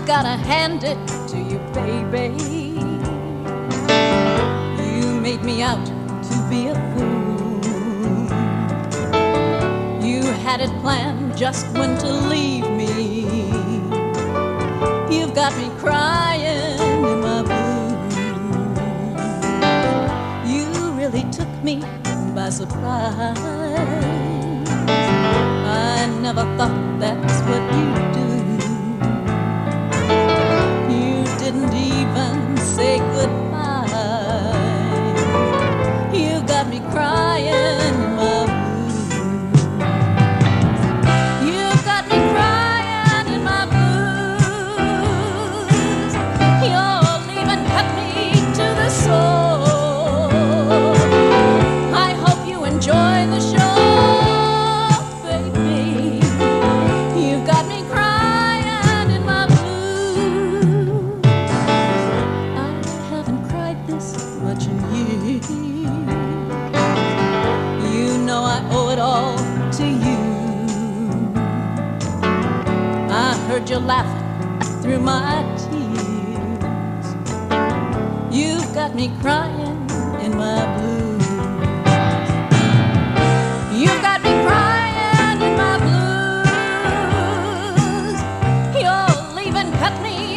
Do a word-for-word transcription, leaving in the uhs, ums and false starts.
gotta hand it to you, baby. You made me out to be a fool. You had it planned just when to leave me. You've got me crying in my blues. You really took me by surprise. I never thought that's what you do. You didn't even say goodbye. You got me crying in my blues. You got me crying in my blues. Your leaving cut me to the soul. I hope you enjoy the show. Heard you laughing through my tears. You've got me crying in my blues. You've got me crying in my blues. Your leaving cut me